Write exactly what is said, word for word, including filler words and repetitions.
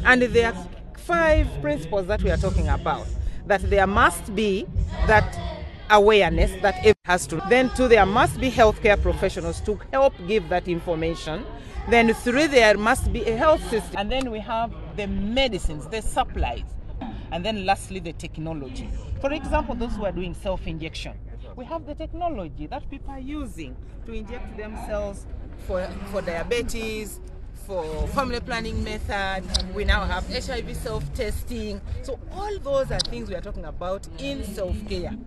And there are five principles that we are talking about. That there must be that awareness that it has to. Then two, there must be healthcare professionals to help give that information. Then three, there must be a health system. And then we have the medicines, the supplies. And then lastly, the technology. For example, those who are doing self-injection. We have the technology that people are using to inject themselves for, for diabetes, for family planning method. We now have H I V self-testing. So all those are things we are talking about in self-care.